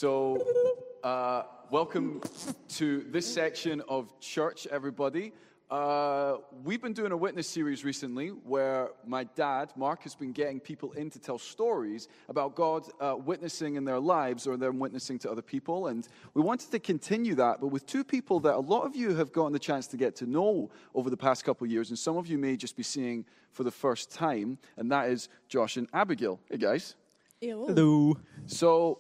So, welcome to this section of church, everybody. We've been doing a witness series recently where my dad, Mark, has been getting people in to tell stories about God witnessing in their lives or them witnessing to other people. And we wanted to continue that, but with two people that a lot of you have gotten the chance to get to know over the past couple of years, and some of you may just be seeing for the first time, and that is Josh and Abigail. Hey, guys. Hello. So,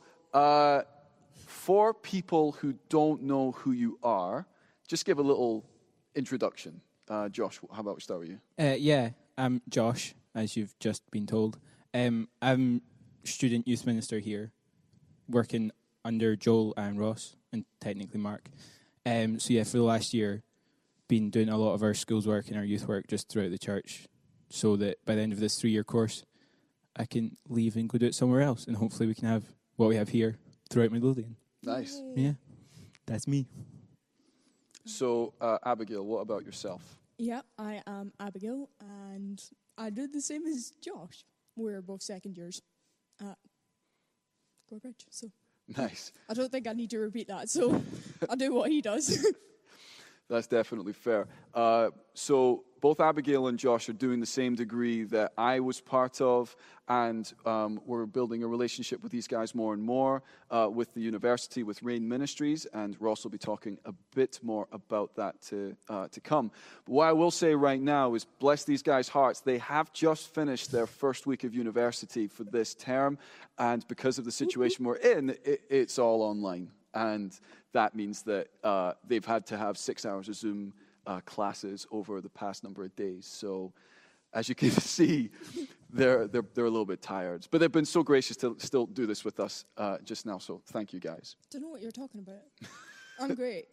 for people who don't know who you are, just give a little introduction. Josh, how about we start with you? I'm Josh, as you've just been told. I'm student youth minister here, working under Joel and Ross, and technically Mark. For the last year, been doing a lot of our schools work and our youth work just throughout the church, so that by the end of this 3-year course, I can leave and go do it somewhere else, and hopefully we can have what we have here throughout Midlothian. Nice. Yeah, that's me. So, Abigail, what about yourself? Yeah, I am Abigail, and I did the same as Josh. We're both second years at Gorebridge, so Nice. I don't think I need to repeat that, so I'll do what he does. That's definitely fair. So both Abigail and Josh are doing the same degree that I was part of, and we're building a relationship with these guys more and more with the university, with Rain Ministries, and Ross will be talking a bit more about that to come. But what I will say right now is bless these guys' hearts. They have just finished their first week of university for this term, and because of the situation we're in, it's all online. And that means that they've had to have 6 hours of Zoom classes over the past number of days. So, as you can see, they're a little bit tired. But they've been so gracious to still do this with us just now. So, thank you, guys. Don't know what you're talking about. I'm great.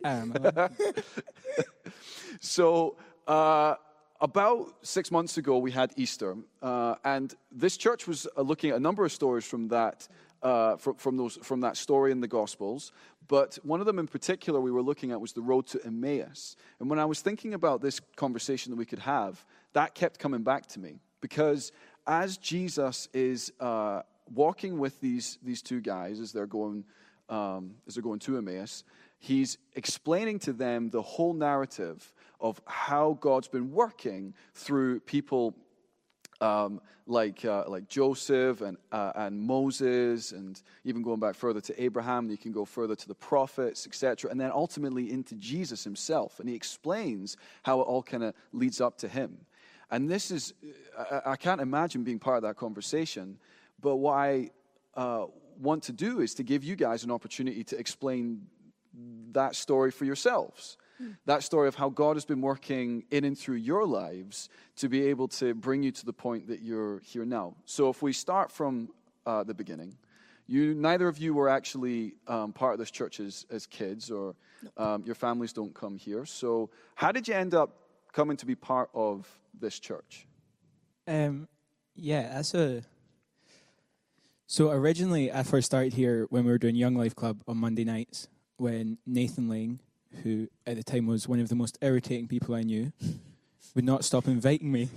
So, about 6 months ago, we had Easter, and this church was looking at a number of stories from that. From that story in the Gospels, but one of them in particular we were looking at was the road to Emmaus. And when I was thinking about this conversation that we could have, that kept coming back to me, because as Jesus is walking with these two guys as they're going to Emmaus, he's explaining to them the whole narrative of how God's been working through people. Like Joseph and Moses, and even going back further to Abraham, and you can go further to the prophets, etc., and then ultimately into Jesus himself. And he explains how it all kind of leads up to him. And this is, I can't imagine being part of that conversation, but what I want to do is to give you guys an opportunity to explain that story for yourselves. That story of how God has been working in and through your lives to be able to bring you to the point that you're here now. So if we start from the beginning, neither of you were actually part of this church as kids, or your families don't come here. So how did you end up coming to be part of this church? So originally I first started here when we were doing Young Life Club on Monday nights, when Nathan Lang, who at the time was one of the most irritating people I knew, would not stop inviting me.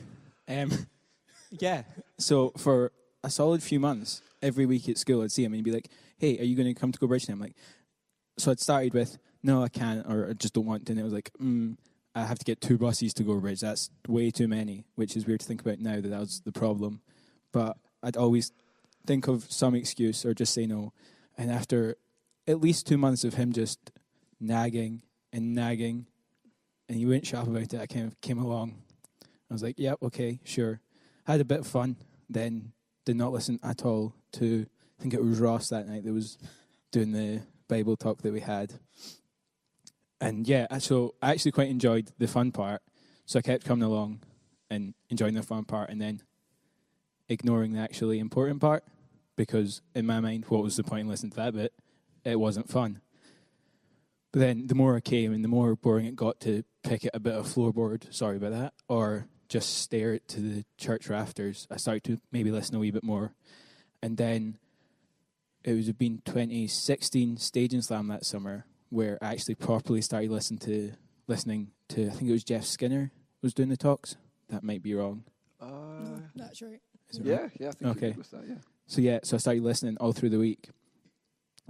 So for a solid few months, every week at school I'd see him and he'd be like, hey, are you going to come to Go Bridge? And I'm like, so I'd started with, no, I can't, or I just don't want to. And it was like, I have to get 2 buses to Go Bridge. That's way too many, which is weird to think about now that was the problem. But I'd always think of some excuse or just say no. And after at least 2 months of him just nagging, and he wouldn't shut up about it, I kind of came along. I was like, yep, okay, sure. Had a bit of fun, then did not listen at all to, I think it was Ross that night that was doing the Bible talk that we had. And so I actually quite enjoyed the fun part, so I kept coming along and enjoying the fun part, and then ignoring the actually important part, because in my mind, what was the point in listening to that bit? It wasn't fun. But then the more I came and the more boring it got to pick at a bit of floorboard, sorry about that, or just stare to the church rafters, I started to maybe listen a wee bit more. And then it was been 2016 Staging Slam that summer where I actually properly started listening to, I think it was Jeff Skinner was doing the talks. That might be wrong. No, that's right. Yeah, I think you're good with that, yeah. So I started listening all through the week.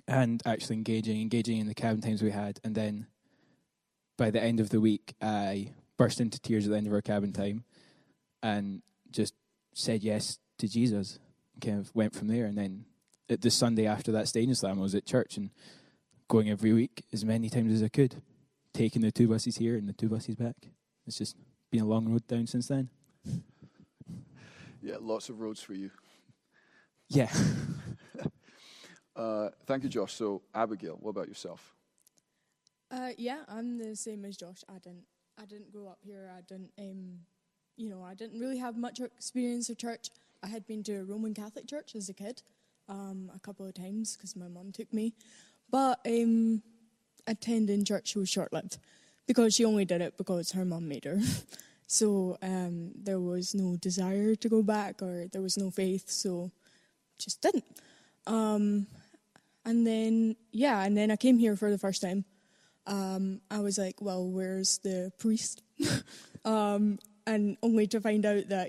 and actually engaging in the cabin times we had. And then by the end of the week, I burst into tears at the end of our cabin time and just said yes to Jesus. Kind of went from there. And then the Sunday after that stadium slam, I was at church and going every week as many times as I could, taking the 2 buses here and the 2 buses back. It's just been a long road down since then. Yeah, lots of roads for you. Yeah. Thank you, Josh. So, Abigail, what about yourself? Yeah, I'm the same as Josh. I didn't grow up here. I didn't really have much experience of church. I had been to a Roman Catholic church as a kid, a couple of times because my mum took me. But attending church was short-lived because she only did it because her mum made her. So there was no desire to go back, or there was no faith, so just didn't. And then I came here for the first time. I was like, well, where's the priest? And only to find out that,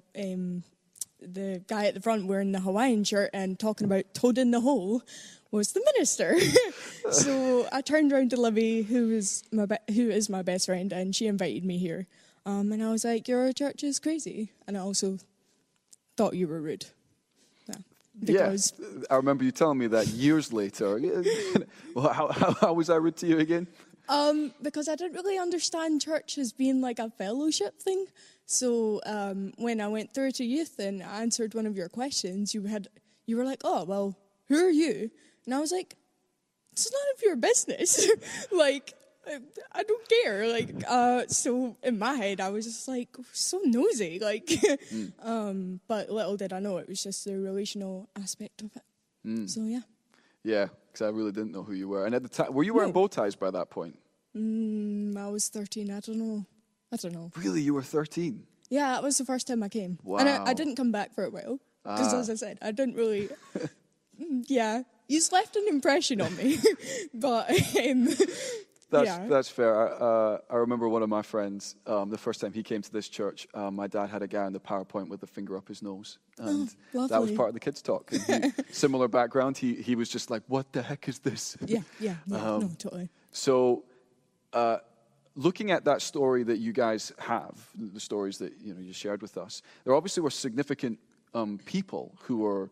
the guy at the front wearing the Hawaiian shirt and talking about toad in the hole was the minister. So I turned around to Libby, who is my best friend, and she invited me here. And I was like, your church is crazy. And I also thought you were rude. Because I remember you telling me that years later. Well, how was I rude to you again? Because I didn't really understand church as being like a fellowship thing. So when I went through to youth and I answered one of your questions, you were like, oh, well, who are you? And I was like, it's none of your business. Like, I don't care. Like, so in my head, I was just like so nosy. Like, but little did I know it was just the relational aspect of it. So yeah. Yeah, because I really didn't know who you were. And at the time, were you wearing bow ties by that point? I was 13. I don't know. Really, you were 13? Yeah, that was the first time I came. Wow. And I didn't come back for a while because, as I said, I didn't really. Yeah, you left an impression on me, but. That's fair. I remember one of my friends, the first time he came to this church, my dad had a guy on the PowerPoint with a finger up his nose. And that was part of the kids' talk. And similar background, he was just like, what the heck is this? Yeah, no, totally. So looking at that story that you guys have, the stories that you shared with us, there obviously were significant people who were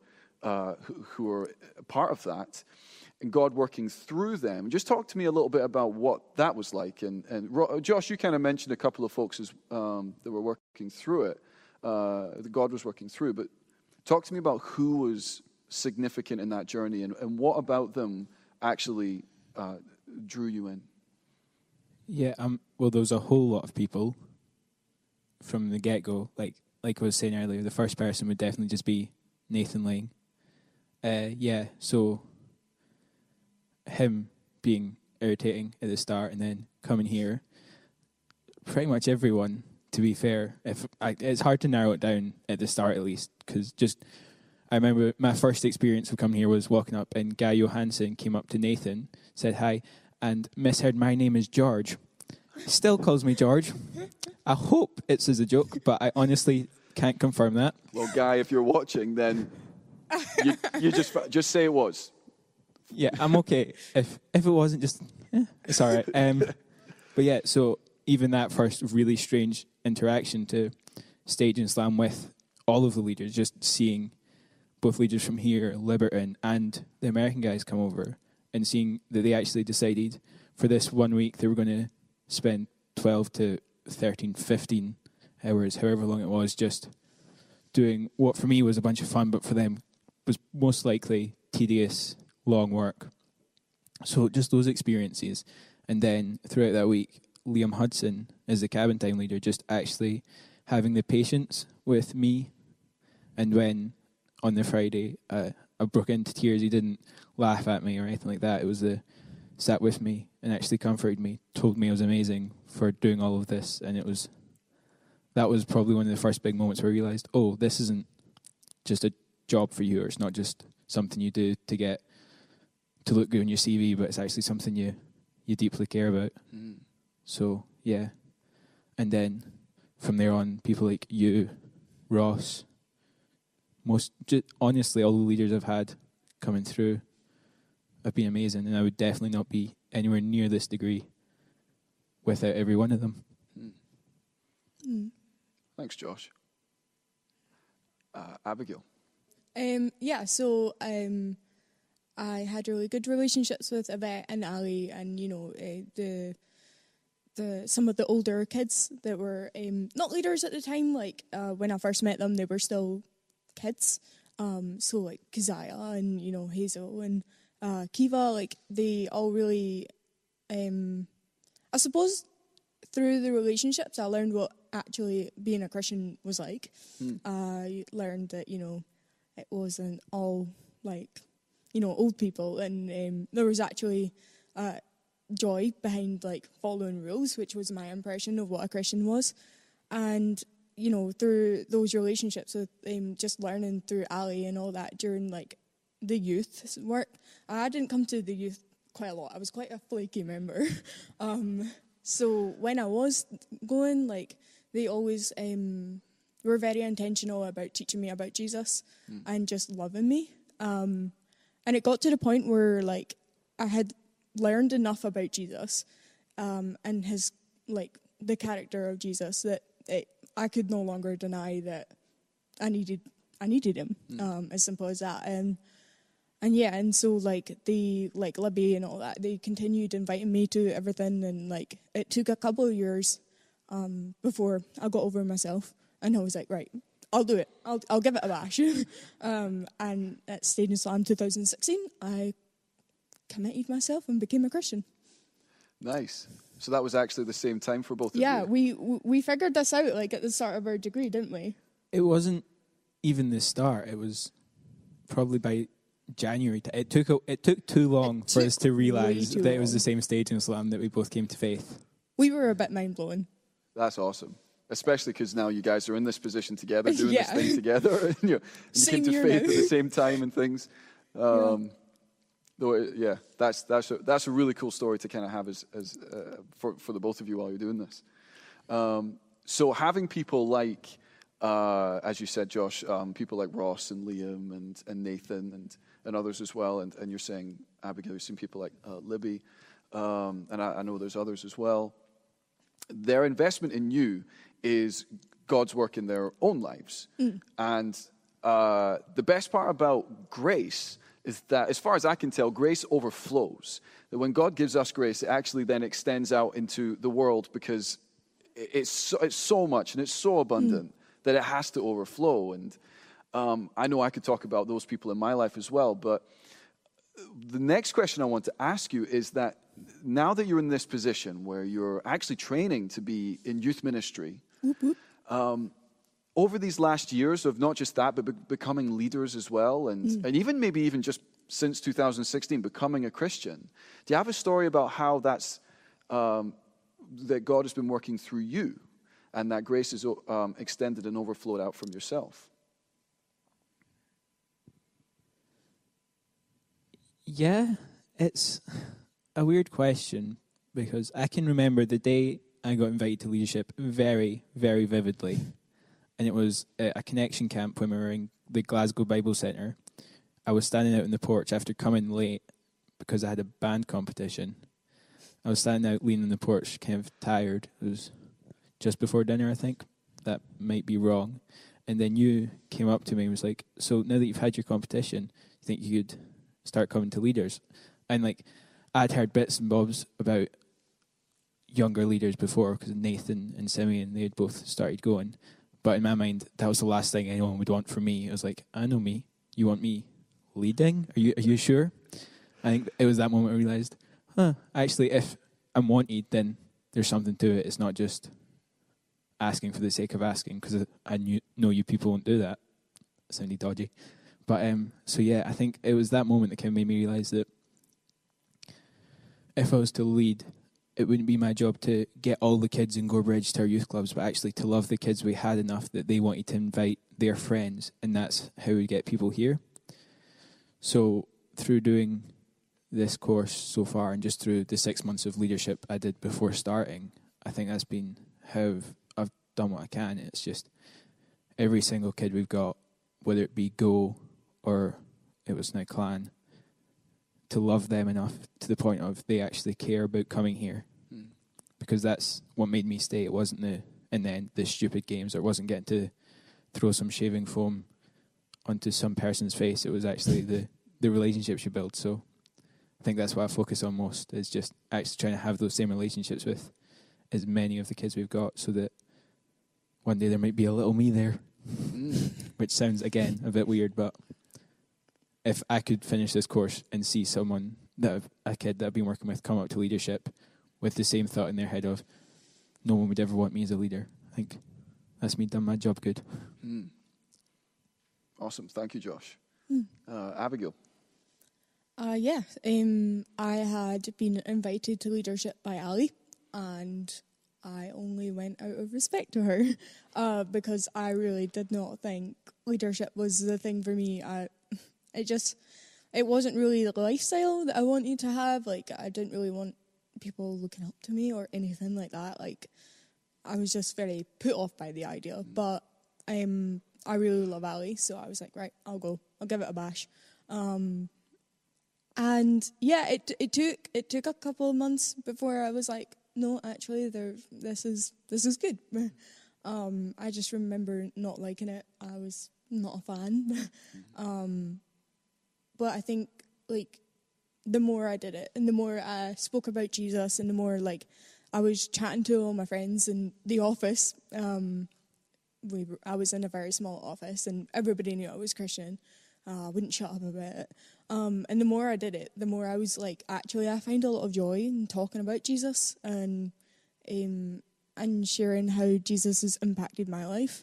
part of that. And God working through them. Just talk to me a little bit about what that was like. And Josh, you kind of mentioned a couple of folks that were working through it, that God was working through. But talk to me about who was significant in that journey and what about them actually drew you in. Yeah, well, there was a whole lot of people from the get-go. Like I was saying earlier, the first person would definitely just be Nathan Lang. So him being irritating at the start and then coming here, pretty much everyone, to be fair. It's hard to narrow it down at the start at least, because I remember my first experience of coming here was walking up and Guy Johansson came up to Nathan, said hi, and misheard my name is George. Still calls me George. I hope it's as a joke, but I honestly can't confirm that. Well, Guy, if you're watching, then you just say it was. Yeah, I'm okay. If it wasn't, it's all right. But yeah, so even that first really strange interaction to stage and slam with all of the leaders, just seeing both leaders from here, Liberton, and the American guys come over, and seeing that they actually decided for this 1 week they were going to spend 12 to 13, 15 hours, however long it was, just doing what for me was a bunch of fun, but for them was most likely tedious, long work. So just those experiences. And then throughout that week, Liam Hudson, as the cabin time leader, just actually having the patience with me. And when on the Friday I broke into tears, he didn't laugh at me or anything like that. It was sat with me and actually comforted me, told me I was amazing for doing all of this. And that was probably one of the first big moments where I realized, oh, this isn't just a job for you, or it's not just something you do to look good on your CV, but it's actually something you deeply care about. So, yeah. And then from there on, people like you, Ross, honestly, all the leaders I've had coming through, have been amazing, and I would definitely not be anywhere near this degree without every one of them. Thanks, Josh. Abigail. I had really good relationships with Yvette and Ali, and the some of the older kids that were not leaders at the time. Like when I first met them, they were still kids. So like Keziah and Hazel and Kiva, like they all really, I suppose, through the relationships, I learned what actually being a Christian was like. I learned that it wasn't all like old people, and there was actually joy behind like following rules, which was my impression of what a Christian was. And through those relationships with just learning through Ali and all that during like the youth work, I didn't come to the youth quite a lot. I was quite a flaky member. So when I was going, like they always were very intentional about teaching me about Jesus and just loving me. And it got to the point where like I had learned enough about Jesus and his like the character of Jesus that I could no longer deny that I needed him. As simple as that. And so like they like Libby and all that, they continued inviting me to everything, and like it took a couple of years before I got over myself, and I was like, right, I'll do it. I'll give it a bash. And at Stadium Slam 2016, I committed myself and became a Christian. Nice. So that was actually the same time for both of you? Yeah, we figured this out like at the start of our degree, didn't we? It wasn't even the start. It was probably by January. It took too long for us to realise that it was the same stage in Islam that we both came to faith. We were a bit mind-blowing. That's awesome. Especially because now you guys are in this position together, doing this thing together, and you came to faith at the same time and things. That's a really cool story to kind of have as for the both of you while you're doing this. So having people like, as you said, Josh, people like Ross and Liam and Nathan and others as well, and you're saying, Abigail, you've seen people like Libby, and I know there's others as well. Their investment in you is God's work in their own lives. And the best part about grace is that, as far as I can tell, grace overflows. That when God gives us grace, it actually then extends out into the world, because it's so much and it's so abundant that it has to overflow. And I know I could talk about those people in my life as well, but the next question I want to ask you is that now that you're in this position where you're actually training to be in youth ministry, over these last years of not just that, but becoming leaders as well, and even just since 2016, becoming a Christian, do you have a story about how that's that God has been working through you, and that grace is extended and overflowed out from yourself? Yeah, it's a weird question, because I can remember the day I got invited to leadership very, very vividly. And it was a connection camp when we were in the Glasgow Bible Centre. I was standing out on the porch after coming late because I had a band competition. I was standing out leaning on the porch, kind of tired. It was just before dinner, I think. That might be wrong. And then you came up to me and was like, so now that you've had your competition, you think you could start coming to leaders? And like, I'd heard bits and bobs about younger leaders before, because Nathan and Simeon, they had both started going. But in my mind, that was the last thing anyone would want from me. I was like, I know me. You want me leading? Are you sure? I think it was that moment I realised, actually, if I'm wanted, then there's something to it. It's not just asking for the sake of asking, because I know you people won't do that. It sounded dodgy. But, so yeah, I think it was that moment that kind of made me realise that if I was to lead, it wouldn't be my job to get all the kids in Gorebridge to our youth clubs, but actually to love the kids we had enough that they wanted to invite their friends, and that's how we get people here. So through doing this course so far, and just through the 6 months of leadership I did before starting, I think that's been how I've done what I can. It's just every single kid we've got, whether it be Go or it was now Clan, to love them enough to the point of they actually care about coming here. Because that's what made me stay. It wasn't in the end, the stupid games, or it wasn't getting to throw some shaving foam onto some person's face. It was actually the relationships you build. So I think that's what I focus on most, is just actually trying to have those same relationships with as many of the kids we've got, so that one day there might be a little me there, which sounds, again, a bit weird, but if I could finish this course and see someone, a kid that I've been working with, come up to leadership with the same thought in their head of, no one would ever want me as a leader, I think that's me done my job good. Awesome. Thank you, Josh. Abigail. Yeah, I had been invited to leadership by Ali, and I only went out of respect to her because I really did not think leadership was the thing for me. It wasn't really the lifestyle that I wanted to have. Like, I didn't really want people looking up to me or anything like that. Like, I was just very put off by the idea. But I really love Ali, so I was like, right, I'll go. I'll give it a bash. And yeah, it took a couple of months before I was like, no, actually, this is good. I just remember not liking it. I was not a fan. But I think, like, the more I did it and the more I spoke about Jesus and the more, like, I was chatting to all my friends in the office. I was in a very small office and everybody knew I was Christian. I wouldn't shut up about it. And the more I did it, the more I was like, actually, I find a lot of joy in talking about Jesus and sharing how Jesus has impacted my life.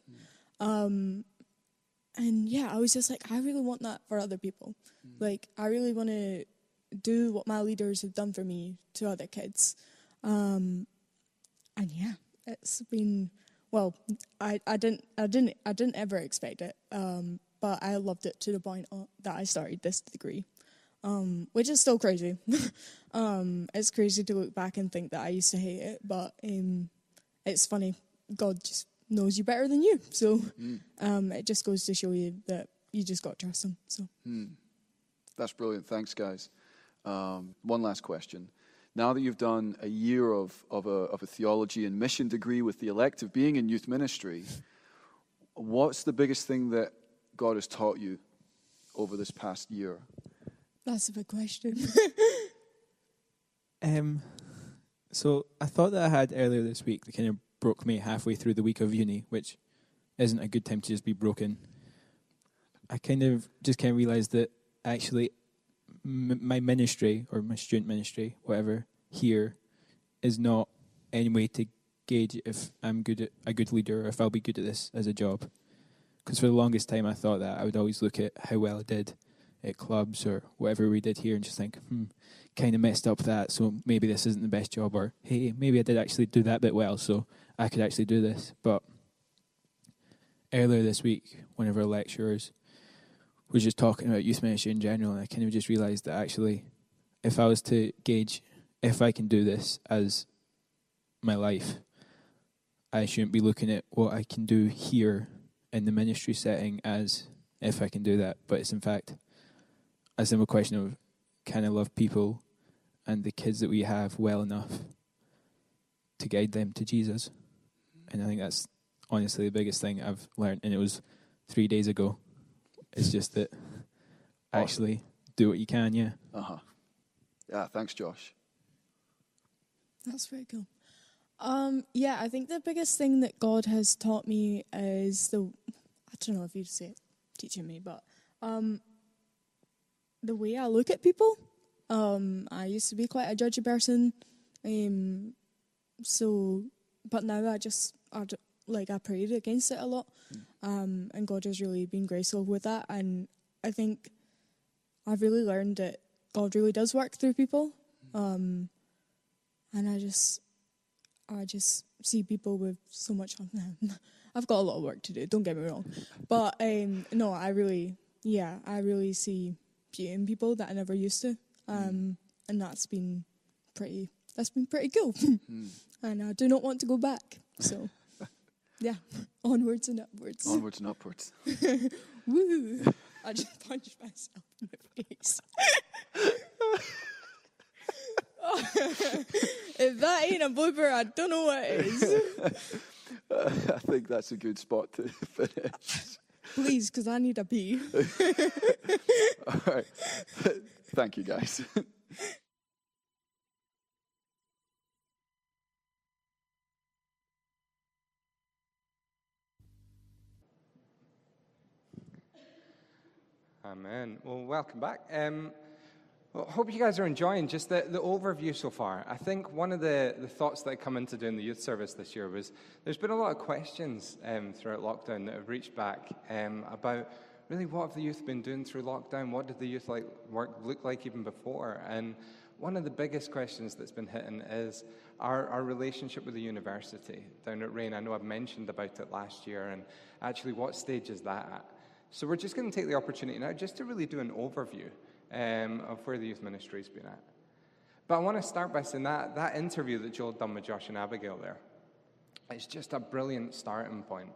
And yeah, I was just like, I really want that for other people. Like, I really want to do what my leaders have done for me to other kids. And yeah, it's been, well, I didn't ever expect it. But I loved it to the point that I started this degree, which is still crazy. It's crazy to look back and think that I used to hate it, but it's funny. God just knows you better than you. So it just goes to show you that you just got to trust him. So That's brilliant. Thanks, guys. One last question. Now that you've done a year of a theology and mission degree with the elective being in youth ministry, what's the biggest thing that God has taught you over this past year? That's a big question. So I thought that I had earlier this week that kind of broke me halfway through the week of uni, which isn't a good time to just be broken. I kind of realised that actually my ministry, or my student ministry, whatever, here is not any way to gauge if I'm a good leader or if I'll be good at this as a job. Because for the longest time I thought that I would always look at how well I did at clubs or whatever we did here and just think, kind of messed up that, so maybe this isn't the best job, or hey, maybe I did actually do that bit well, so I could actually do this. But earlier this week, one of our lecturers was just talking about youth ministry in general, and I kind of just realised that actually, if I was to gauge if I can do this as my life, I shouldn't be looking at what I can do here in the ministry setting as if I can do that, but it's in fact a simple question of, can I love people and the kids that we have well enough to guide them to Jesus? And I think that's honestly the biggest thing I've learned, and it was 3 days ago. It's just that actually do what you can, yeah. Yeah, thanks, Josh. That's very cool. Yeah, I think the biggest thing that God has taught me is I don't know if you'd say it, teaching me, but the way I look at people. I used to be quite a judgy person, but now I prayed against it a lot, and God has really been graceful with that, and I think I've really learned that God really does work through people, and I just see people with so much on them. I've got a lot of work to do, don't get me wrong, but no, I really see beauty in people that I never used to. And that's been pretty cool. And I do not want to go back. So, yeah, onwards and upwards. Onwards and upwards. Woo! I just punched myself in the face. If that ain't a blooper, I don't know what is. I think that's a good spot to finish. Please, because I need a pee. All right. Thank you, guys. Amen. Well, welcome back. Well, hope you guys are enjoying just the overview so far. I think one of the thoughts that come into doing the youth service this year was there's been a lot of questions throughout lockdown that have reached back about really what have the youth been doing through lockdown? What did the youth work look like even before? And one of the biggest questions that's been hitting is our relationship with the university down at Rain. I know I've mentioned about it last year, and actually what stage is that at? So we're just going to take the opportunity now just to really do an overview of where the youth ministry's been at. But I want to start by saying that interview that Joel done with Josh and Abigail there, it's just a brilliant starting point.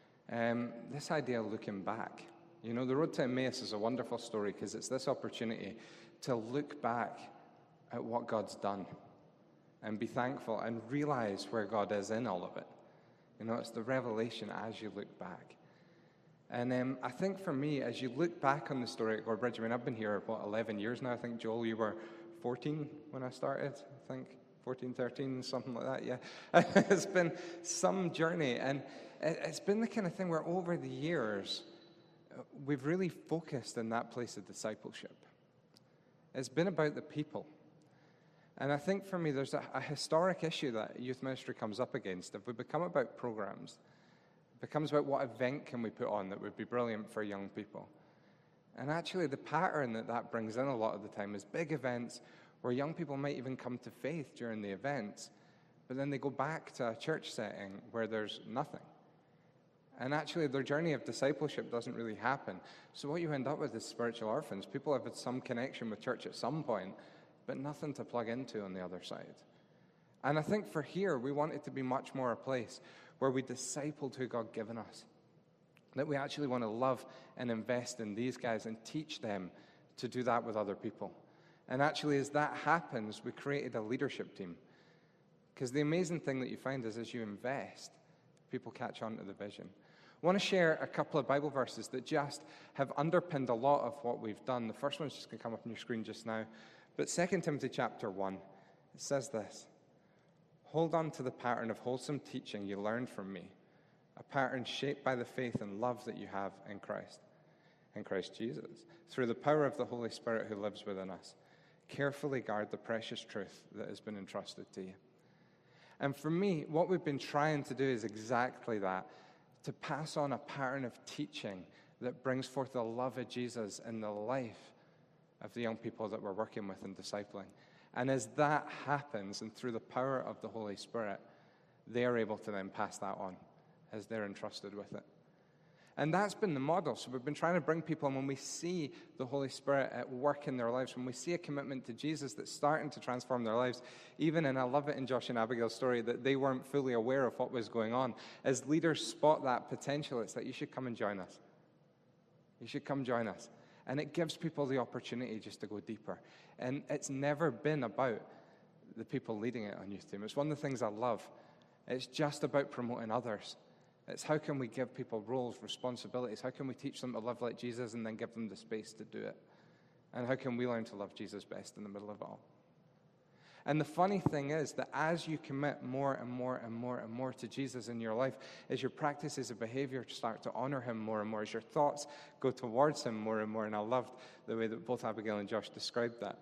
This idea of looking back. You know, the road to Emmaus is a wonderful story because it's this opportunity to look back at what God's done and be thankful and realize where God is in all of it. You know, it's the revelation as you look back. And I think for me, as you look back on the story at Gorebridge, I mean, I've been here, 11 years now. I think, Joel, you were 14 when I started, I think, 14, 13, something like that, yeah. It's been some journey, and it's been the kind of thing where over the years, we've really focused in that place of discipleship. It's been about the people. And I think for me, there's a historic issue that youth ministry comes up against. If we become about programs, becomes about what event can we put on that would be brilliant for young people. And actually the pattern that brings in a lot of the time is big events where young people might even come to faith during the events, but then they go back to a church setting where there's nothing. And actually their journey of discipleship doesn't really happen. So what you end up with is spiritual orphans. People have had some connection with church at some point, but nothing to plug into on the other side. And I think for here, we want it to be much more a place where we discipled who God given us. That we actually want to love and invest in these guys and teach them to do that with other people. And actually, as that happens, we created a leadership team. Because the amazing thing that you find is as you invest, people catch on to the vision. I want to share a couple of Bible verses that just have underpinned a lot of what we've done. The first one's just going to come up on your screen just now. But 2 Timothy chapter 1, it says this: "Hold on to the pattern of wholesome teaching you learned from me, a pattern shaped by the faith and love that you have in Christ Jesus, through the power of the Holy Spirit who lives within us. Carefully guard the precious truth that has been entrusted to you." And for me, what we've been trying to do is exactly that, to pass on a pattern of teaching that brings forth the love of Jesus in the life of the young people that we're working with and discipling. And as that happens, and through the power of the Holy Spirit, they are able to then pass that on as they're entrusted with it. And that's been the model. So we've been trying to bring people, and when we see the Holy Spirit at work in their lives, when we see a commitment to Jesus that's starting to transform their lives, even, and I love it in Josh and Abigail's story, that they weren't fully aware of what was going on. As leaders spot that potential, it's like, you should come and join us. You should come join us. And it gives people the opportunity just to go deeper. And it's never been about the people leading it on youth team. It's one of the things I love. It's just about promoting others. It's how can we give people roles, responsibilities? How can we teach them to live like Jesus and then give them the space to do it? And how can we learn to love Jesus best in the middle of it all? And the funny thing is that as you commit more and more and more and more to Jesus in your life, as your practices of behavior start to honor him more and more, as your thoughts go towards him more and more, and I loved the way that both Abigail and Josh described that.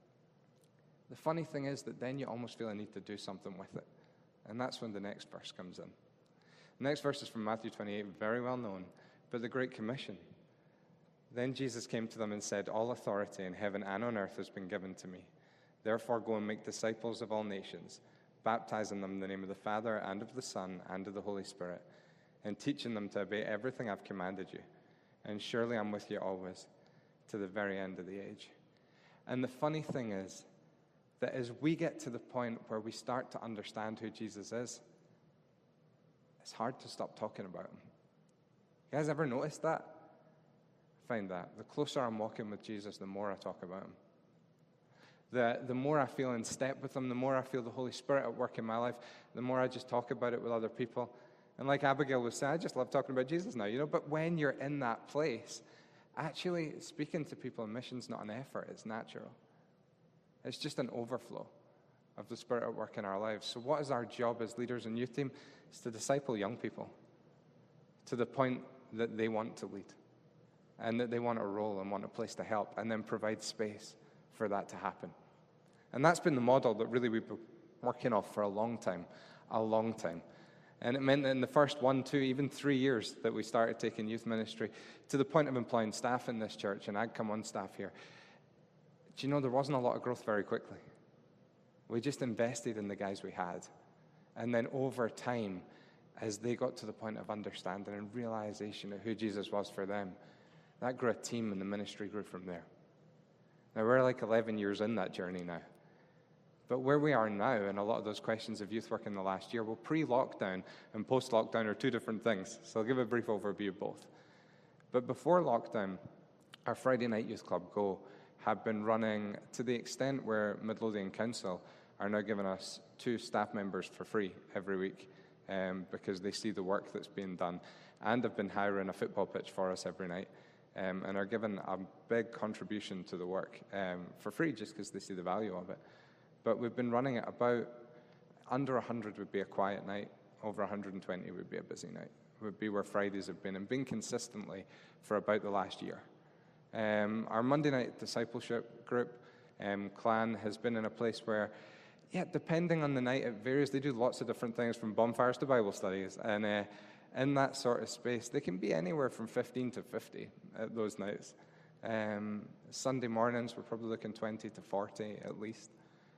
The funny thing is that then you almost feel a need to do something with it. And that's when the next verse comes in. The next verse is from Matthew 28, very well known, but the Great Commission. "Then Jesus came to them and said, 'All authority in heaven and on earth has been given to me. Therefore go and make disciples of all nations, baptizing them in the name of the Father and of the Son and of the Holy Spirit, and teaching them to obey everything I've commanded you. And surely I'm with you always, to the very end of the age.'" And the funny thing is that as we get to the point where we start to understand who Jesus is, it's hard to stop talking about him. You guys ever noticed that? I find that the closer I'm walking with Jesus, the more I talk about him. The more I feel in step with them, the more I feel the Holy Spirit at work in my life, the more I just talk about it with other people. And like Abigail was saying, I just love talking about Jesus now, but when you're in that place, actually speaking to people in mission's not an effort, it's natural. It's just an overflow of the Spirit at work in our lives. So what is our job as leaders and youth team? It's to disciple young people to the point that they want to lead and that they want a role and want a place to help, and then provide space for that to happen. And that's been the model that really we've been working off for a long time. And it meant that in the first 1, 2, even 3 years that we started taking youth ministry, to the point of employing staff in this church, and I'd come on staff here, do you know there wasn't a lot of growth very quickly? We just invested in the guys we had. And then over time, as they got to the point of understanding and realization of who Jesus was for them, that grew a team, and the ministry grew from there. Now, we're like 11 years in that journey now. But where we are now, and a lot of those questions of youth work in the last year, well, pre-lockdown and post-lockdown are two different things. So I'll give a brief overview of both. But before lockdown, our Friday night Youth Club Go have been running to the extent where Midlothian Council are now giving us 2 staff members for free every week because they see the work that's being done, and have been hiring a football pitch for us every night. And are given a big contribution to the work for free just because they see the value of it. But we've been running it about under 100 would be a quiet night, over 120 would be a busy night, would be where Fridays have been, and been consistently for about the last year. Our Monday night discipleship group, Clan, has been in a place where, depending on the night, it varies. They do lots of different things, from bonfires to Bible studies, and in that sort of space, they can be anywhere from 15 to 50 at those nights. Sunday mornings, we're probably looking 20 to 40 at least.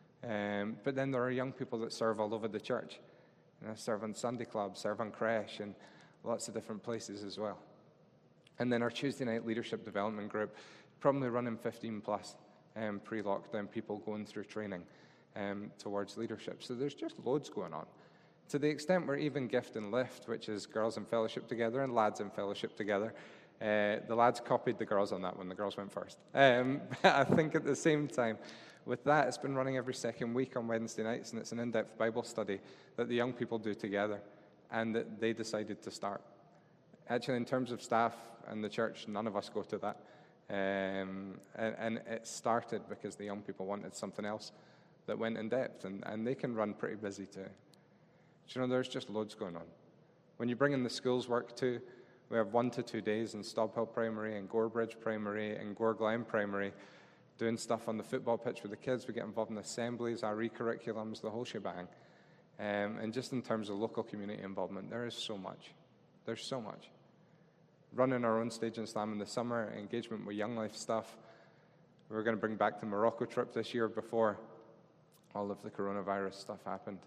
But then there are young people that serve all over the church. Serve on Sunday clubs, serve on creche, and lots of different places as well. And then our Tuesday night leadership development group, probably running 15 plus pre-lockdown people going through training towards leadership. So there's just loads going on. To the extent where even Gift and Lift, which is girls in fellowship together and lads in fellowship together, the lads copied the girls on that one. The girls went first. I think at the same time, with that, it's been running every second week on Wednesday nights, and it's an in-depth Bible study that the young people do together, and that they decided to start. Actually, in terms of staff and the church, none of us go to that. And it started because the young people wanted something else that went in depth, and they can run pretty busy too. Do you know, there's just loads going on. When you bring in the schools work too, we have 1 to 2 days in Stobhill Primary and Gorebridge Primary and Gore Glen Primary, doing stuff on the football pitch with the kids. We get involved in assemblies, RE curriculums, the whole shebang. And just in terms of local community involvement, there is so much. There's so much. Running our own Stage and Slam in the summer, engagement with Young Life stuff. We're going to bring back the Morocco trip this year before all of the coronavirus stuff happened.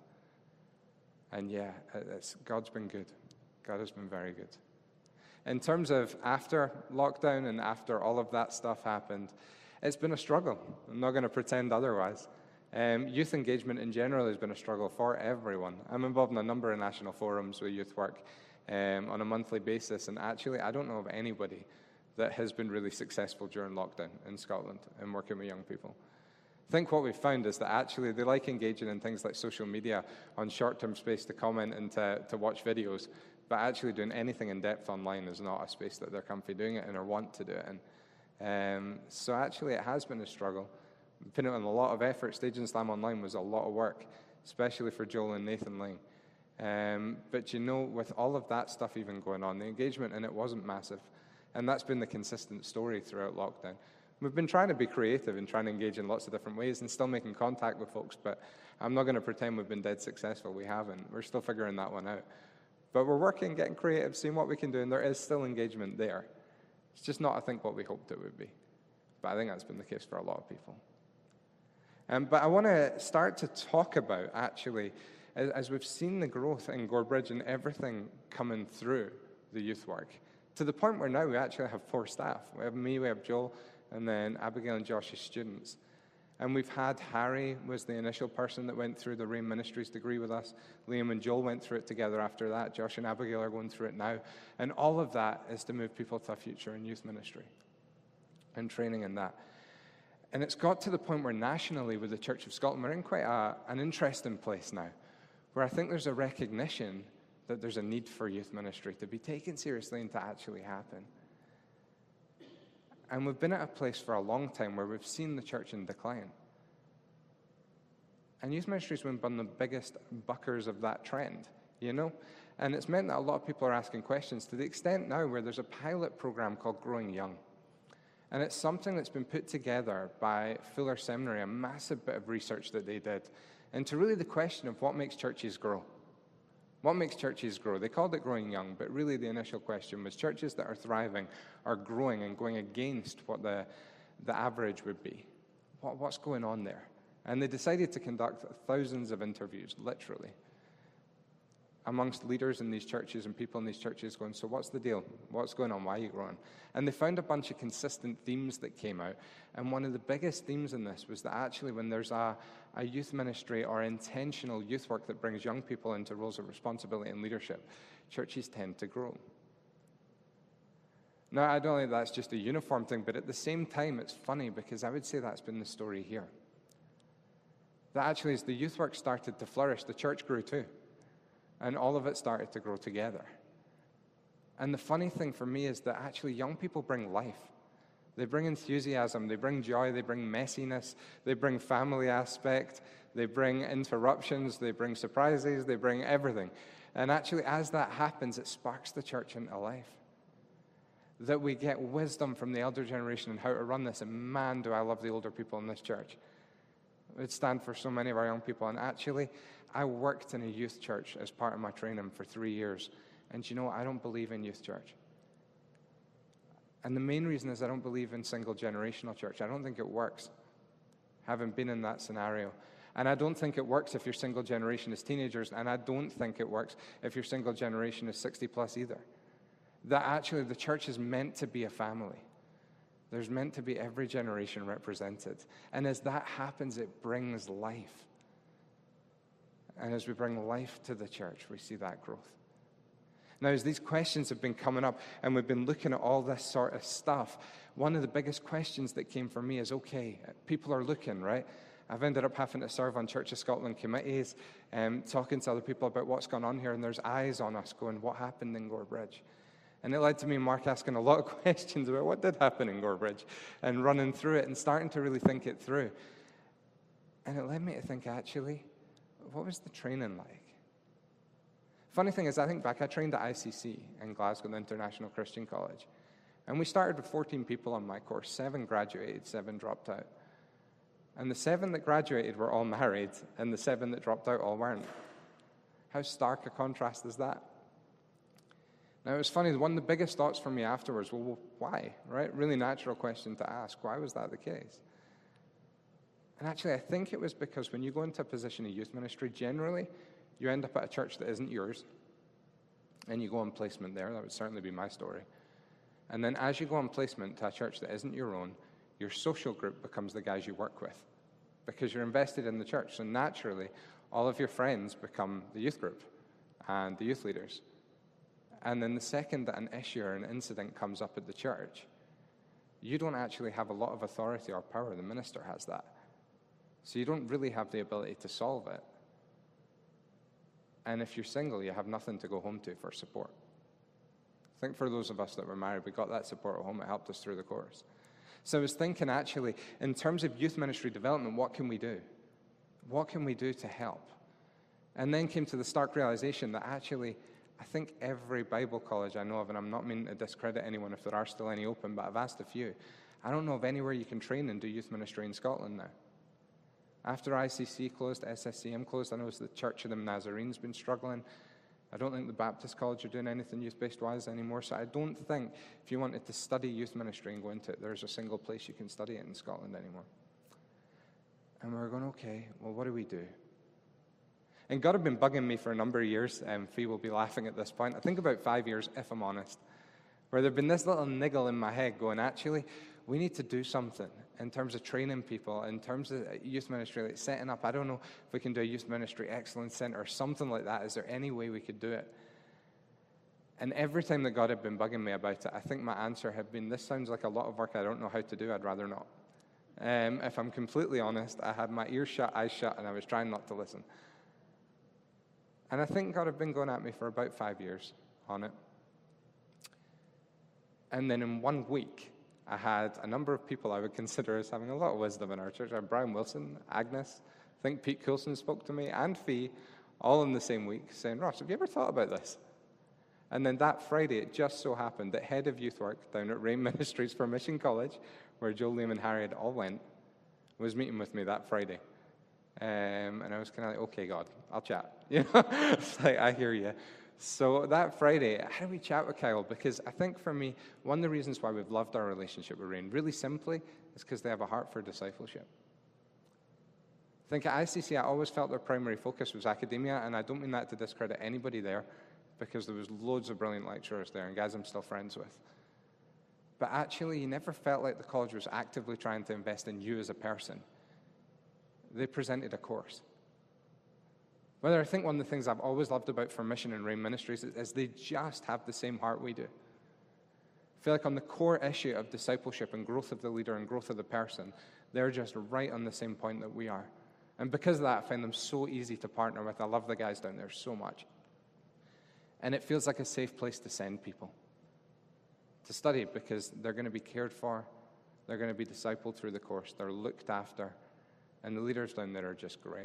And God's been good. God has been very good. In terms of after lockdown and after all of that stuff happened, it's been a struggle. I'm not going to pretend otherwise. Youth engagement in general has been a struggle for everyone. I'm involved in a number of national forums with youth work on a monthly basis, and actually I don't know of anybody that has been really successful during lockdown in Scotland and working with young people. I think what we've found is that actually they like engaging in things like social media on short-term space to comment and to watch videos, but actually doing anything in depth online is not a space that they're comfy doing it in or want to do it in. So actually it has been a struggle. We've put in a lot of effort. Stage and Slam Online was a lot of work, especially for Joel and Nathan Lang. But you know, with all of that stuff even going on, the engagement in it wasn't massive. And that's been the consistent story throughout lockdown. We've been trying to be creative and trying to engage in lots of different ways and still making contact with folks, but I'm not going to pretend we've been dead successful. We haven't. We're still figuring that one out. But we're working, getting creative, seeing what we can do, and there is still engagement there. It's just not, I think, what we hoped it would be. But I think that's been the case for a lot of people. But I want to start to talk about, actually, as we've seen the growth in Gorebridge and everything coming through the youth work, to the point where now we actually have 4 staff. We have me, we have Joel, and then Abigail and Josh as students. And we've had Harry was the initial person that went through the Rain Ministries degree with us. Liam and Joel went through it together after that. Josh and Abigail are going through it now. And all of that is to move people to a future in youth ministry and training in that. And it's got to the point where nationally with the Church of Scotland, we're in quite an interesting place now, where I think there's a recognition that there's a need for youth ministry to be taken seriously and to actually happen. And we've been at a place for a long time where we've seen the church in decline. And youth ministry has been one of the biggest buckers of that trend, you know? And it's meant that a lot of people are asking questions to the extent now where there's a pilot program called Growing Young. And it's something that's been put together by Fuller Seminary, a massive bit of research that they did, into really the question of what makes churches grow. What makes churches grow? They called it Growing Young, but really the initial question was churches that are thriving are growing and going against what the average would be. What's going on there? And they decided to conduct thousands of interviews, literally, amongst leaders in these churches and people in these churches going, so what's the deal? What's going on? Why are you growing? And they found a bunch of consistent themes that came out. And one of the biggest themes in this was that actually when there's a youth ministry or intentional youth work that brings young people into roles of responsibility and leadership, churches tend to grow. Now, I don't think that's just a uniform thing, but at the same time, it's funny because I would say that's been the story here. That actually as the youth work started to flourish, the church grew too. And all of it started to grow together. And the funny thing for me is that actually young people bring life. They bring enthusiasm, they bring joy, they bring messiness, they bring family aspect, they bring interruptions, they bring surprises, they bring everything. And actually as that happens, it sparks the church into life. That we get wisdom from the elder generation on how to run this. And man, do I love the older people in this church. It would stand for so many of our young people. And actually, I worked in a youth church as part of my training for 3 years. And you know what? I don't believe in youth church. And the main reason is I don't believe in single generational church. I don't think it works, having been in that scenario. And I don't think it works if you're single generation as teenagers. And I don't think it works if you're single generation as 60 plus either. That actually the church is meant to be a family. There's meant to be every generation represented. And as that happens, it brings life. And as we bring life to the church, we see that growth. Now, as these questions have been coming up and we've been looking at all this sort of stuff, one of the biggest questions that came for me is, okay, people are looking, right? I've ended up having to serve on Church of Scotland committees, talking to other people about what's going on here, and there's eyes on us going, what happened in Gorebridge? And it led to me and Mark asking a lot of questions about what did happen in Gorebridge and running through it and starting to really think it through. And it led me to think, actually, what was the training like? Funny thing is, I think back, I trained at ICC in Glasgow, the International Christian College. And we started with 14 people on my course. 7 graduated, 7 dropped out. And the 7 that graduated were all married, and the 7 that dropped out all weren't. How stark a contrast is that? Now, it was funny, one of the biggest thoughts for me afterwards, well, why, right? Really natural question to ask. Why was that the case? And actually, I think it was because when you go into a position of youth ministry, generally, you end up at a church that isn't yours, and you go on placement there. That would certainly be my story. And then as you go on placement to a church that isn't your own, your social group becomes the guys you work with because you're invested in the church. So naturally, all of your friends become the youth group and the youth leaders. And then the second that an issue or an incident comes up at the church, you don't actually have a lot of authority or power. The minister has that. So you don't really have the ability to solve it. And if you're single, you have nothing to go home to for support. I think for those of us that were married, we got that support at home. It helped us through the course. So I was thinking, actually, in terms of youth ministry development, what can we do? What can we do to help? And then came to the stark realization that actually, I think every Bible college I know of, and I'm not meaning to discredit anyone if there are still any open, but I've asked a few. I don't know of anywhere you can train and do youth ministry in Scotland now. After ICC closed, SSCM closed, I know the Church of the Nazarene's been struggling. I don't think the Baptist College are doing anything youth-based wise anymore, so I don't think if you wanted to study youth ministry and go into it, there's a single place you can study it in Scotland anymore. And we were going, okay, well, what do we do? And God had been bugging me for a number of years, Fee will be laughing at this point. I think about 5 years, if I'm honest, where there'd been this little niggle in my head going, actually, we need to do something in terms of training people, in terms of youth ministry, like setting up, I don't know if we can do a youth ministry excellence center or something like that. Is there any way we could do it? And every time that God had been bugging me about it, I think my answer had been, this sounds like a lot of work I don't know how to do, I'd rather not. If I'm completely honest, I had my ears shut, eyes shut, and I was trying not to listen. And I think God had been going at me for about 5 years on it. And then in 1 week, I had a number of people I would consider as having a lot of wisdom in our church. I had Brian Wilson, Agnes, I think Pete Coulson spoke to me, and Fee, all in the same week, saying, Ross, have you ever thought about this? And then that Friday, it just so happened that head of youth work down at Rain Ministries for Mission College, where Joel, Liam, and Harriet all went, was meeting with me that Friday. And I was kind of like, okay, God, I'll chat. It's like, I hear you. So that Friday, how do we chat with Kyle? Because I think for me, one of the reasons why we've loved our relationship with Rain, really simply, is because they have a heart for discipleship. I think at ICC, I always felt their primary focus was academia, and I don't mean that to discredit anybody there, because there was loads of brilliant lecturers there and guys I'm still friends with. But actually, you never felt like the college was actively trying to invest in you as a person. They presented a course. Whether I think one of the things I've always loved about For Mission and Rain Ministries is they just have the same heart we do. I feel like on the core issue of discipleship and growth of the leader and growth of the person, they're just right on the same point that we are. And because of that, I find them so easy to partner with. I love the guys down there so much. And it feels like a safe place to send people to study, because they're going to be cared for, they're going to be discipled through the course, they're looked after, and the leaders down there are just great.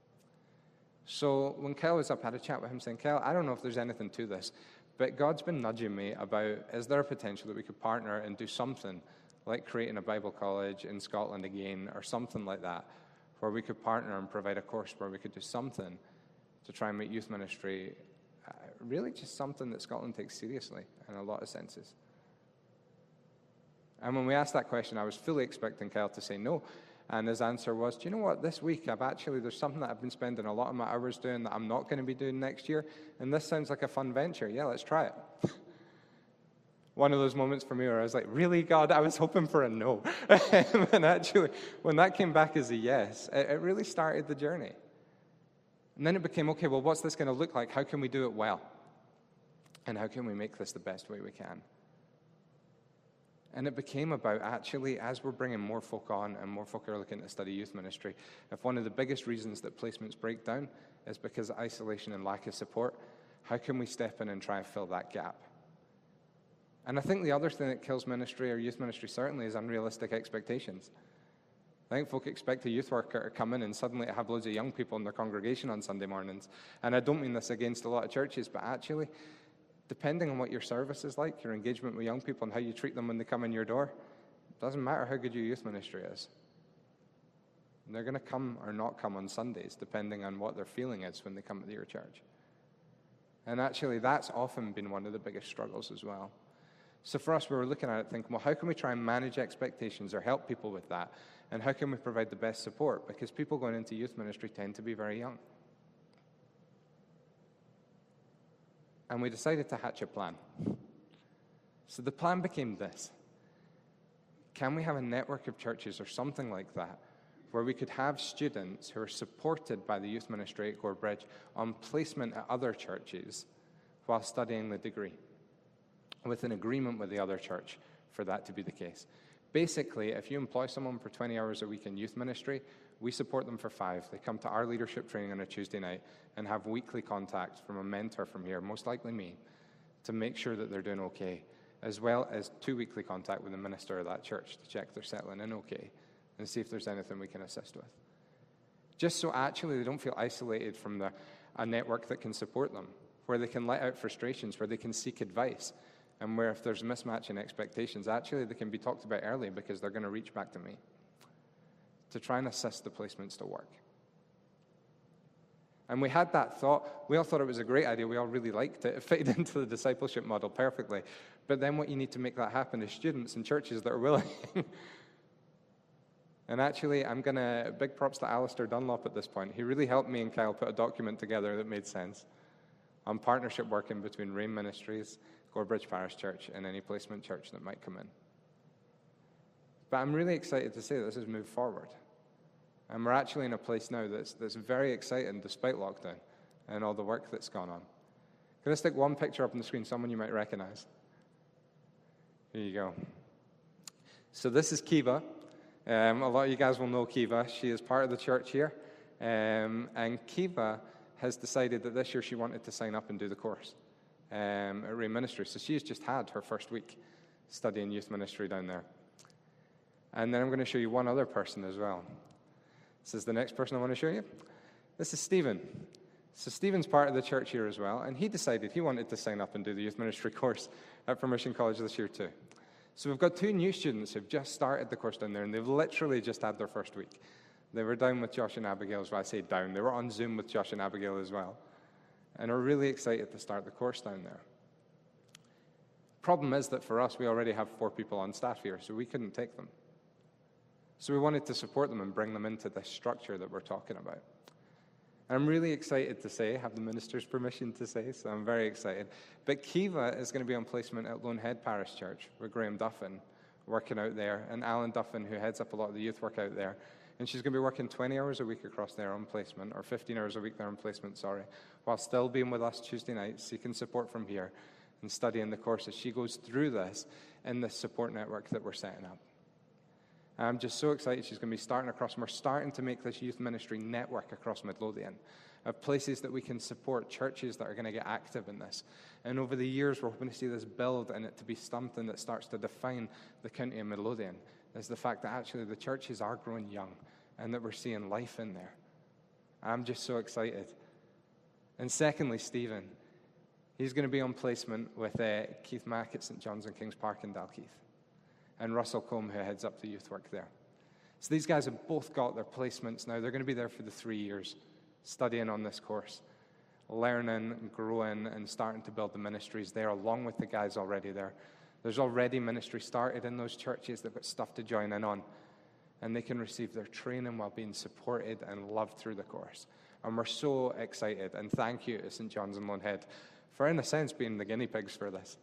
So when Kyle was up, I had a chat with him saying, Kyle, I don't know if there's anything to this, but God's been nudging me about, is there a potential that we could partner and do something like creating a Bible college in Scotland again, or something like that, where we could partner and provide a course where we could do something to try and make youth ministry really just something that Scotland takes seriously in a lot of senses. And when we asked that question, I was fully expecting Kyle to say no. And his answer was, do you know what, this week there's something that I've been spending a lot of my hours doing that I'm not going to be doing next year, and this sounds like a fun venture. Yeah, let's try it. One of those moments for me where I was like, really, God? I was hoping for a no. And actually, when that came back as a yes, it really started the journey. And then it became, okay, well, what's this going to look like? How can we do it well? And how can we make this the best way we can? And it became about, actually, as we're bringing more folk on and more folk are looking to study youth ministry, if one of the biggest reasons that placements break down is because of isolation and lack of support, how can we step in and try and fill that gap? And I think the other thing that kills ministry, or youth ministry certainly, is unrealistic expectations. I think folk expect a youth worker to come in and suddenly have loads of young people in their congregation on Sunday mornings. And I don't mean this against a lot of churches, but actually, depending on what your service is like, your engagement with young people and how you treat them when they come in your door, it doesn't matter how good your youth ministry is. And they're going to come or not come on Sundays, depending on what their feeling is when they come to your church. And actually, that's often been one of the biggest struggles as well. So for us, we were looking at it thinking, well, how can we try and manage expectations or help people with that? And how can we provide the best support? Because people going into youth ministry tend to be very young. And we decided to hatch a plan. So the plan became this. Can we have a network of churches or something like that where we could have students who are supported by the youth ministry at Gorebridge on placement at other churches while studying the degree, with an agreement with the other church for that to be the case? Basically, if you employ someone for 20 hours a week in youth ministry, we support them for 5. They come to our leadership training on a Tuesday night and have weekly contact from a mentor from here, most likely me, to make sure that they're doing okay, as well as 2 weekly contact with the minister of that church to check they're settling in okay and see if there's anything we can assist with. Just so actually they don't feel isolated from a network that can support them, where they can let out frustrations, where they can seek advice, and where if there's a mismatch in expectations, actually they can be talked about early because they're going to reach back to me to try and assist the placements to work. And we had that thought. We all thought it was a great idea. We all really liked it. It fitted into the discipleship model perfectly. But then what you need to make that happen is students and churches that are willing. And actually, big props to Alistair Dunlop at this point. He really helped me and Kyle put a document together that made sense on partnership working between Rain Ministries, Gorebridge Parish Church, and any placement church that might come in. But I'm really excited to say that this has moved forward. And we're actually in a place now that's very exciting despite lockdown and all the work that's gone on. Can I stick one picture up on the screen, someone you might recognize? Here you go. So this is Kiva. A lot of you guys will know Kiva. She is part of the church here. And Kiva has decided that this year she wanted to sign up and do the course at Rain Ministry. So she's just had her first week studying youth ministry down there. And then I'm going to show you one other person as well. This is the next person I want to show you. This is Stephen. So Stephen's part of the church here as well, and he decided he wanted to sign up and do the youth ministry course at Permission College this year too. So we've got 2 new students who've just started the course down there, and they've literally just had their first week. They were down with Josh and Abigail as well. I say down. They were on Zoom with Josh and Abigail as well, and are really excited to start the course down there. Problem is that for us, we already have 4 people on staff here, so we couldn't take them. So we wanted to support them and bring them into this structure that we're talking about. I'm really excited to say, have the minister's permission to say, so I'm very excited. But Kiva is going to be on placement at Lone Head Parish Church with Graham Duffin working out there, and Alan Duffin, who heads up a lot of the youth work out there. And she's going to be working 20 hours a week across there on placement, or 15 hours a week there on placement, while still being with us Tuesday nights, seeking support from here and studying the course as she goes through this in this support network that we're setting up. I'm just so excited she's going to be starting across. We're starting to make this youth ministry network across Midlothian of places that we can support, churches that are going to get active in this. And over the years, we're hoping to see this build and it to be something that starts to define the county of Midlothian, is the fact that actually the churches are growing young and that we're seeing life in there. I'm just so excited. And secondly, Stephen, he's going to be on placement with Keith Mack at St. John's and Kings Park in Dalkeith, and Russell Combe, who heads up the youth work there. So these guys have both got their placements now. They're going to be there for the 3 years, studying on this course, learning, growing, and starting to build the ministries there, along with the guys already there. There's already ministry started in those churches. They've got stuff to join in on, and they can receive their training while being supported and loved through the course. And we're so excited, and thank you to St. John's and Lone Head for, in a sense, being the guinea pigs for this.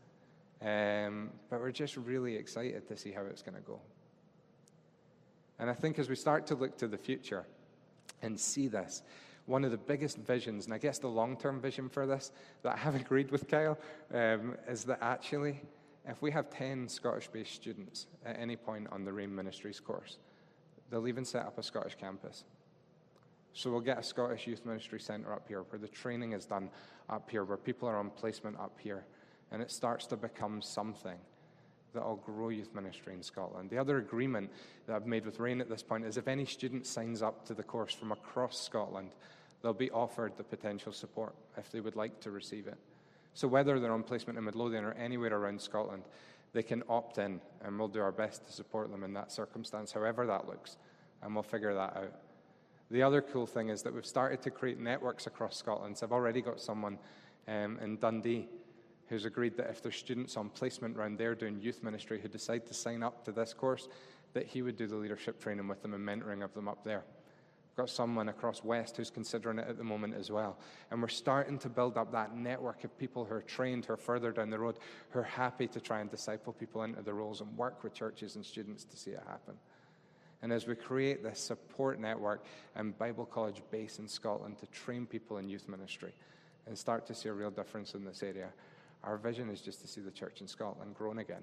But we're just really excited to see how it's going to go. And I think as we start to look to the future and see this, one of the biggest visions, and I guess the long-term vision for this, that I have agreed with Kyle, is that actually, if we have 10 Scottish-based students at any point on the Rain Ministries course, they'll even set up a Scottish campus. So we'll get a Scottish Youth Ministry Centre up here, where the training is done up here, where people are on placement up here. And it starts to become something that will grow youth ministry in Scotland. The other agreement that I've made with Rain at this point is if any student signs up to the course from across Scotland, they'll be offered the potential support if they would like to receive it. So whether they're on placement in Midlothian or anywhere around Scotland, they can opt in, and we'll do our best to support them in that circumstance, however that looks, and we'll figure that out. The other cool thing is that we've started to create networks across Scotland. So I've already got someone in Dundee who's agreed that if there's students on placement around there doing youth ministry who decide to sign up to this course, that he would do the leadership training with them and mentoring of them up there. We've got someone across West who's considering it at the moment as well. And we're starting to build up that network of people who are trained, who are further down the road, who are happy to try and disciple people into the roles and work with churches and students to see it happen. And as we create this support network and Bible college base in Scotland to train people in youth ministry and start to see a real difference in this area, our vision is just to see the church in Scotland grown again,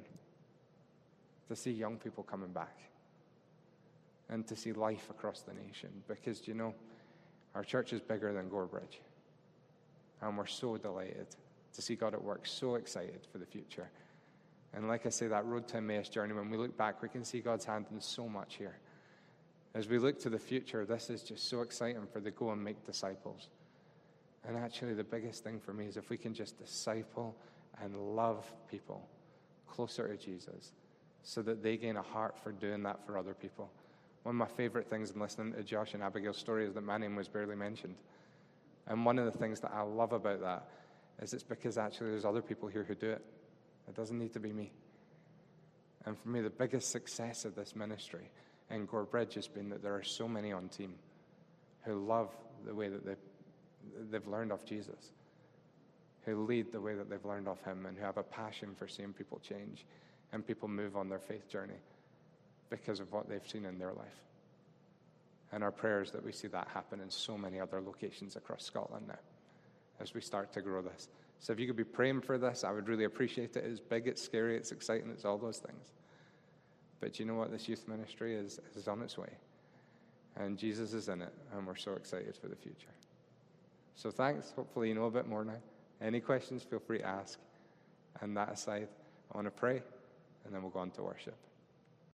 to see young people coming back, and to see life across the nation. Because, you know, our church is bigger than Gorebridge, and we're so delighted to see God at work, so excited for the future. And like I say, that road to Emmaus journey, when we look back, we can see God's hand in so much here. As we look to the future, this is just so exciting for the go and make disciples. And actually, the biggest thing for me is if we can just disciple and love people closer to Jesus so that they gain a heart for doing that for other people. One of my favorite things in listening to Josh and Abigail's story is that my name was barely mentioned. And one of the things that I love about that is it's because actually there's other people here who do it. It doesn't need to be me. And for me, the biggest success of this ministry in Gorebridge has been that there are so many on team who love the way that they've learned of Jesus, who lead the way that they've learned of him, and who have a passion for seeing people change and people move on their faith journey because of what they've seen in their life. And our prayer is that we see that happen in so many other locations across Scotland now as we start to grow this. So if you could be praying for this, I would really appreciate it. It's big, it's scary, it's exciting, it's all those things. But you know what? This youth ministry is on its way. And Jesus is in it, and we're so excited for the future. So thanks. Hopefully you know a bit more now. Any questions, feel free to ask. And that aside, I want to pray, and then we'll go on to worship.